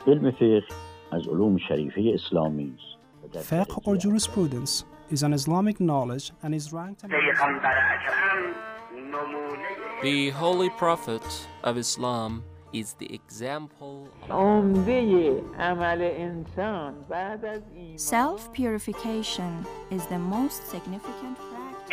علم فقه از علوم شریفه اسلامی است. Fiqh or jurisprudence is an Islamic knowledge and is ranked The Holy Prophet of Islam is the example Self-purification is the most significant practice.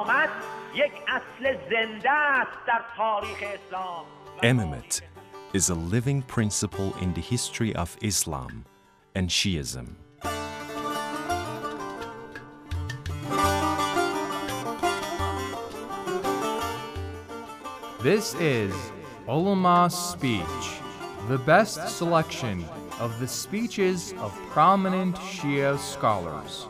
Imamate is a living principle in the history of Islam and Shiism. This is Ulama's Speech, the best selection of the speeches of prominent Shia scholars.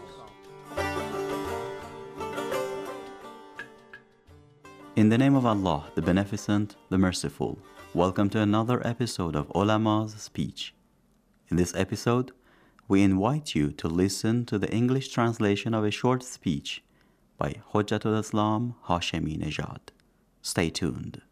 In the name of Allah, the Beneficent, the Merciful, welcome to another episode of Ulama's Speech. In this episode, we invite you to listen to the English translation of a short speech by Hujjatul Islam Hashemi Nejad. Stay tuned.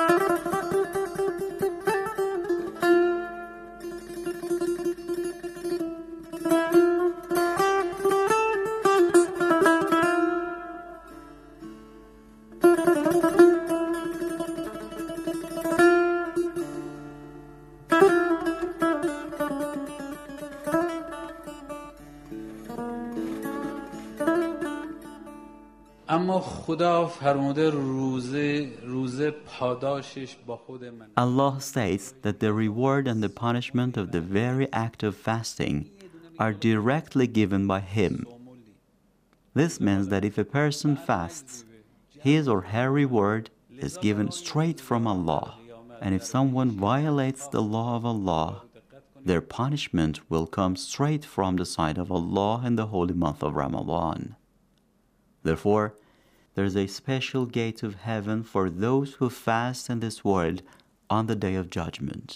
اما خدا فرموده روزه پاداشش با خود من. Allah states that the reward and the punishment of the very act of fasting are directly given by Him. This means that if a person fasts, his or her reward is given straight from Allah. And if someone violates the law of Allah, their punishment will come straight from the side of Allah in the holy month of Ramadan. Therefore, there is a special gate of heaven for those who fast in this world on the day of judgment.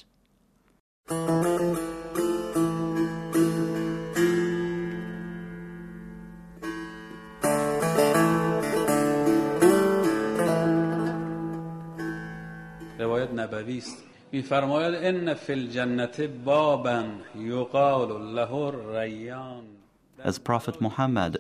روایت نبوی است. می‌فرماید ان فی الجنة بابا یقال له الریان. As Prophet Muhammad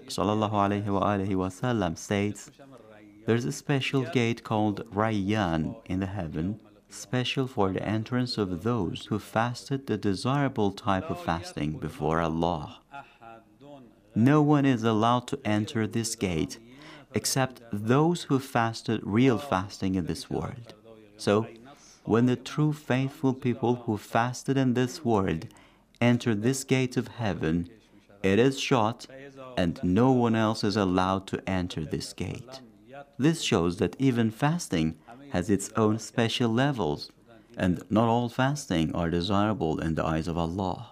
ﷺ states, there's a special gate called Rayyan in the heaven, special for the entrance of those who fasted the desirable type of fasting before Allah. No one is allowed to enter this gate except those who fasted real fasting in this world. So, when the true faithful people who fasted in this world enter this gate of heaven, it is shut, and no one else is allowed to enter this gate. This shows that even fasting has its own special levels, and not all fasting are desirable in the eyes of Allah.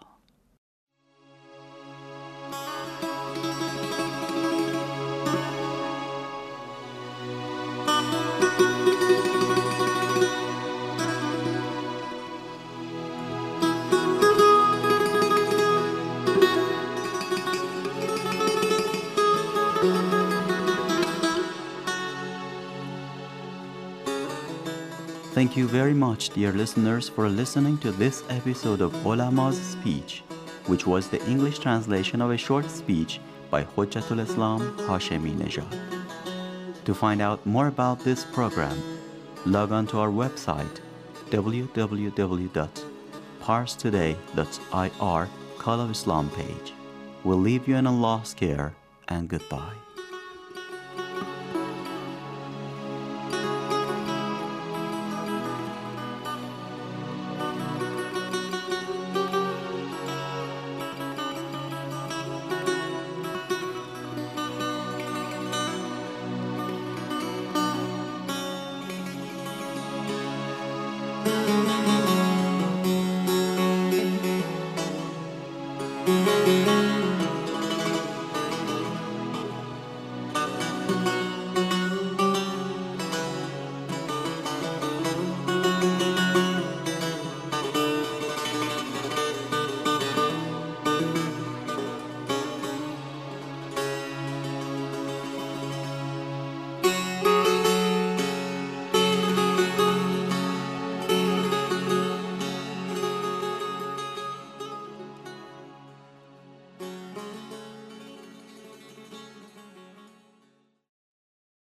Thank you very much, dear listeners, for listening to this episode of Ulama's Speech, which was the English translation of a short speech by Hujjatul Islam Hashemi Nejad. To find out more about this program, log on to our website www.parstoday.ir Call of Islam page. We'll leave you in Allah's care, and goodbye.